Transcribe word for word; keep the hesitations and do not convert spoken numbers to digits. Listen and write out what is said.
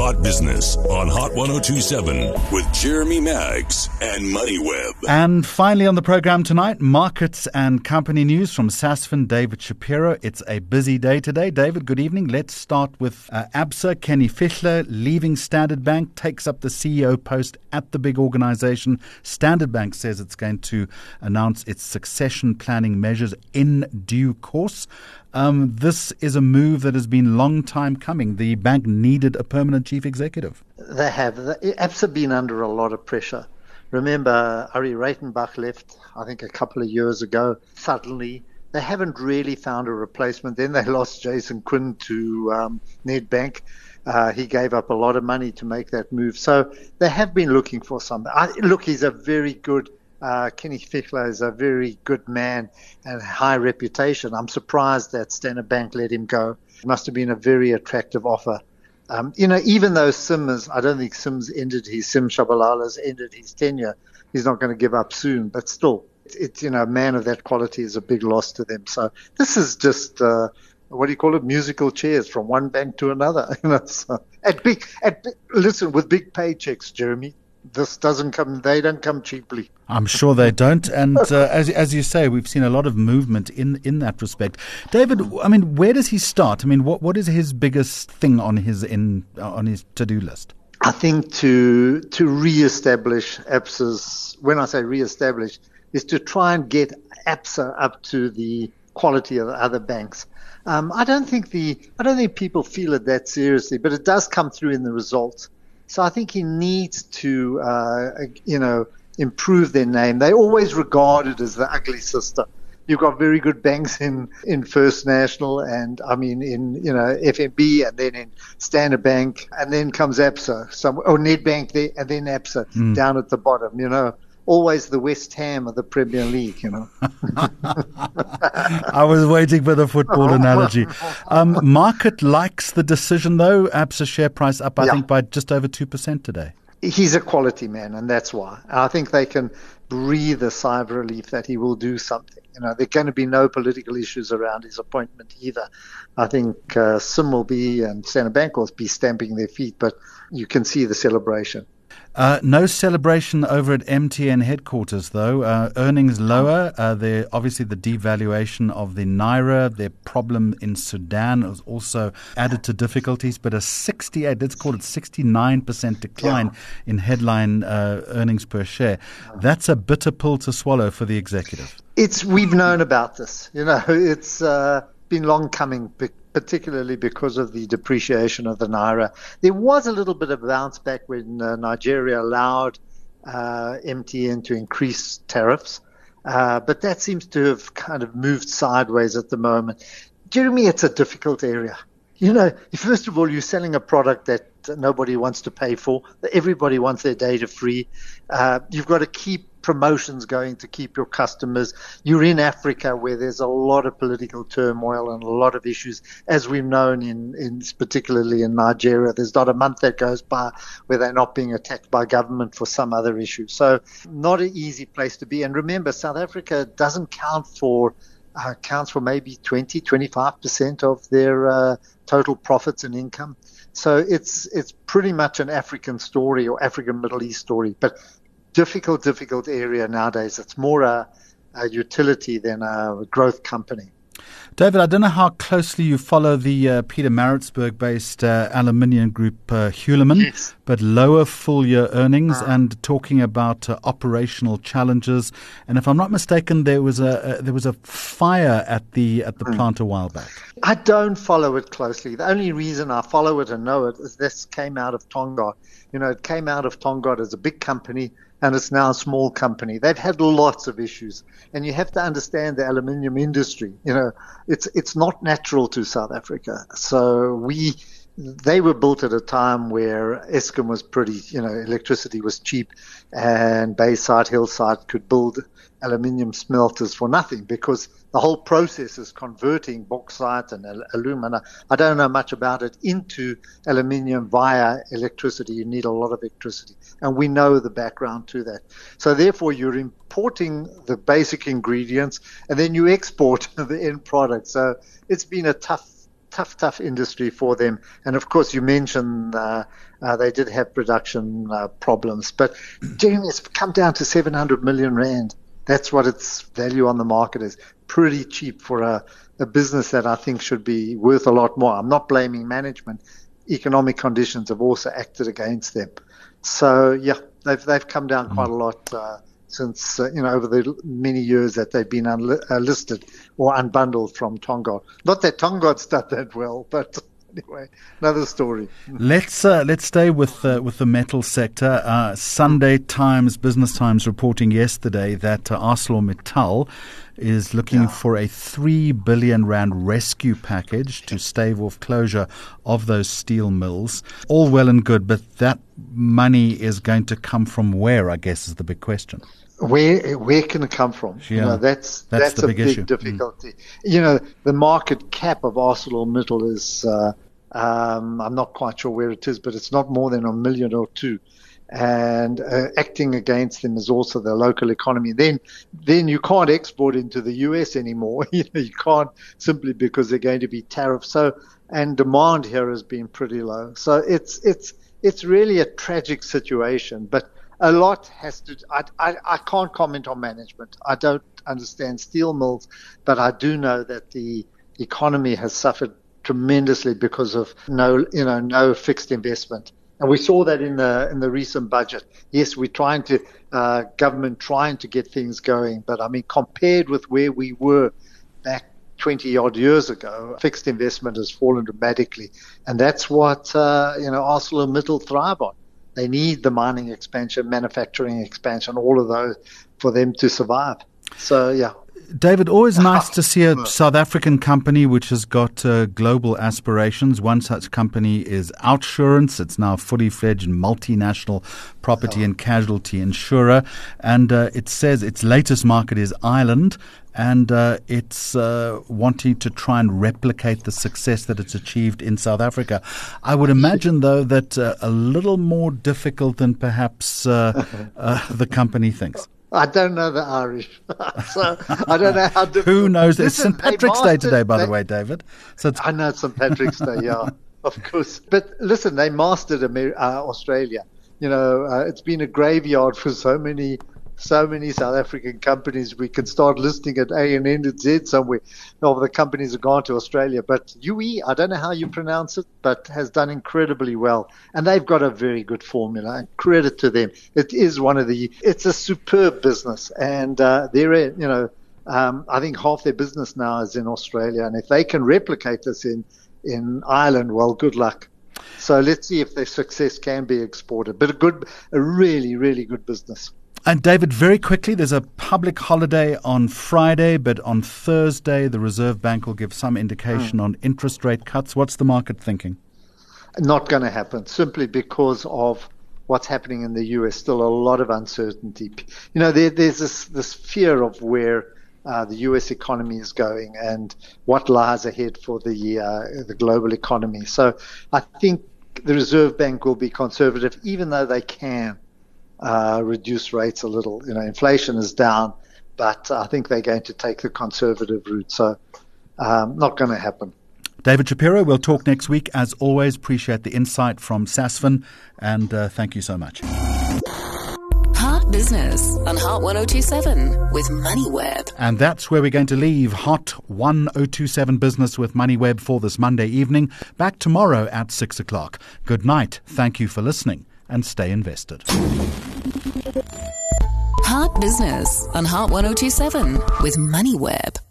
Hot Business on Hot one oh two point seven with Jeremy Maggs and MoneyWeb. And finally on the program tonight, markets and company news from Sasfin, David Shapiro. It's a busy day today. David, good evening. Let's start with uh, Absa. Kenny Fihler leaving Standard Bank, takes up the C E O post at the big organization. Standard Bank says it's going to announce its succession planning measures in due course. Um, this is a move that has been long time coming. The bank needed a permanent chief executive. They have. Absa been under a lot of pressure. Remember, Ari Reitenbach left, I think, a couple of years ago. Suddenly, they haven't really found a replacement. Then they lost Jason Quinn to um, Nedbank. Uh, he gave up a lot of money to make that move. So they have been looking for somebody. I, look, he's a very good Uh, Kenny Fihler is a very good man and high reputation. I'm surprised that Standard Bank let him go. It must have been a very attractive offer. Um, you know, even though Sims, I don't think Sims ended his, Sim Shabalala's ended his tenure. He's not going to give up soon, but still, it's, it's, you know, a man of that quality is a big loss to them. So this is just, uh, what do you call it? Musical chairs from one bank to another. You know, so at big, at, listen, with big paychecks, Jeremy, this doesn't come, they don't come cheaply. I'm sure they don't. And uh, as as you say, we've seen a lot of movement in, in that respect. David, I mean, where does he start? I mean, what what is his biggest thing on his in on his to-do list? I think to to reestablish Absa's, when I say reestablish, is to try and get Absa up to the quality of the other banks. Um, I don't think the I don't think people feel it that seriously, but it does come through in the results. So I think he needs to, uh, you know, improve their name. They always regard it as the ugly sister. You've got very good banks in, in First National and, I mean, in, you know, F N B and then in Standard Bank, and then comes Absa, some, or Nedbank there, and then Absa mm. down at the bottom, you know. Always the West Ham of the Premier League, you know. I was waiting for the football analogy. Um, market likes the decision, though. Absa share price up, I yeah. think, by just over two percent today. He's a quality man, and that's why. I think they can breathe a sigh of relief that he will do something. You know, there are going to be no political issues around his appointment either. I think uh, Sim will be and Standard Bank will be stamping their feet, but you can see the celebration. Uh, no celebration over at M T N headquarters, though. Uh, earnings lower. Uh, there obviously the devaluation of the Naira. Their problem in Sudan was also added to difficulties. But a sixty-eight, let's call it sixty-nine percent decline yeah. in headline uh, earnings per share. That's a bitter pill to swallow for the executive. It's we've known about this. You know, it's uh, been long coming, particularly because of the depreciation of the Naira. There was a little bit of bounce back when uh, Nigeria allowed uh, M T N to increase tariffs, uh, but that seems to have kind of moved sideways at the moment. Jeremy, it's a difficult area. You know, first of all, you're selling a product that nobody wants to pay for. Everybody wants their data free. Uh, you've got to keep promotions going to keep your customers. You're in Africa where there's a lot of political turmoil and a lot of issues, as we've known in, in particularly in Nigeria. There's not a month that goes by where they're not being attacked by government for some other issue. So not an easy place to be. And remember, South Africa doesn't count for uh, counts for maybe twenty, twenty-five percent of their uh, total profits and income. So it's it's pretty much an African story or African Middle East story. But difficult, difficult area nowadays. It's more a, a utility than a growth company. David, I don't know how closely you follow the uh, Peter Maritzburg-based uh, aluminium group uh, Hulamin, yes. but lower full-year earnings uh, and talking about uh, operational challenges. And if I'm not mistaken, there was a, a there was a fire at the at the mm. plant a while back. I don't follow it closely. The only reason I follow it and know it is this came out of Tongaat. You know, it came out of Tongaat as a big company, and it's now a small company. They've had lots of issues, and you have to understand the aluminium industry. You know, it's it's not natural to South Africa. So we, they were built at a time where Eskom was pretty, you know, electricity was cheap, and Bayside, Hillside could build aluminium smelters for nothing because the whole process is converting bauxite and al- alumina. I don't know much about it into aluminium via electricity. You need a lot of electricity, and we know the background to that. So therefore, you're importing the basic ingredients, and then you export the end product. So it's been a tough tough, tough industry for them. And of course, you mentioned uh, uh, they did have production uh, problems, but Jeremy, it's come down to seven hundred million rand. That's what its value on the market is. Pretty cheap for a, a business that I think should be worth a lot more. I'm not blaming management. Economic conditions have also acted against them. So yeah, they've they've come down quite a lot uh, since uh, you know over the many years that they've been unli- uh, listed or unbundled from Tongaat. Not that Tongaat's done that well, but anyway, another story. Let's uh, let's stay with uh, with the metal sector. Uh, Sunday Times, Business Times, reporting yesterday that uh, ArcelorMittal is looking yeah. for a three billion rand rescue package to stave off closure of those steel mills. All well and good, but that money is going to come from where, I guess, is the big question. Where where can it come from? Yeah, you know, that's that's, that's the a big, big issue. difficulty. Mm. You know, the market cap of ArcelorMittal is uh, um, I'm not quite sure where it is, but it's not more than a million or two. And uh, acting against them is also the local economy. Then, then you can't export into the U S anymore. You know, you can't simply because they're going to be tariffs. So, and demand here has been pretty low. So it's it's it's really a tragic situation. But a lot has to. I I, I can't comment on management. I don't understand steel mills, but I do know that the economy has suffered tremendously because of no you know no fixed investment. And we saw that in the in the recent budget. Yes, we're trying to, uh, government trying to get things going. But I mean, compared with where we were back twenty odd years ago, fixed investment has fallen dramatically. And that's what, uh, you know, ArcelorMittal thrive on. They need the mining expansion, manufacturing expansion, all of those for them to survive. So, yeah. David, always nice to see a South African company which has got uh, global aspirations. One such company is Outsurance. It's now a fully fledged multinational property and casualty insurer. And uh, it says its latest market is Ireland. And uh, it's uh, wanting to try and replicate the success that it's achieved in South Africa. I would imagine, though, that uh, a little more difficult than perhaps uh, uh, the company thinks. I don't know the Irish, so I don't know how difficult. Who knows? Listen, it's Saint Patrick's Day today, by they, the way, David. So it's I know it's Saint Patrick's Day, yeah, of course. But listen, they mastered Amer- uh, Australia. You know, uh, it's been a graveyard for so many, so many South African companies. We can start listing at A and N and Z somewhere. All the companies have gone to Australia, but U E, I don't know how you pronounce it, but has done incredibly well. And they've got a very good formula, and credit to them. It is one of the, it's a superb business. And uh, they're, you know, um, I think half their business now is in Australia. And if they can replicate this in, in Ireland, well, good luck. So let's see if their success can be exported. But a good, a really, really good business. And David, very quickly, there's a public holiday on Friday, but on Thursday, the Reserve Bank will give some indication mm. on interest rate cuts. What's the market thinking? Not going to happen, simply because of what's happening in the U S. Still a lot of uncertainty. You know, there, there's this, this fear of where uh, the U S economy is going and what lies ahead for the uh, the global economy. So I think the Reserve Bank will be conservative, even though they can Uh, reduce rates a little. You know, inflation is down, but I think they're going to take the conservative route. So, um, not going to happen. David Shapiro, we'll talk next week. As always, appreciate the insight from Sasfin, and uh, thank you so much. Hot Business on Hot one oh two seven with MoneyWeb. And that's where we're going to leave Hot one oh two seven Business with MoneyWeb for this Monday evening. Back tomorrow at six o'clock. Good night. Thank you for listening, and stay invested. Hot Business on Hot one oh two seven with MoneyWeb.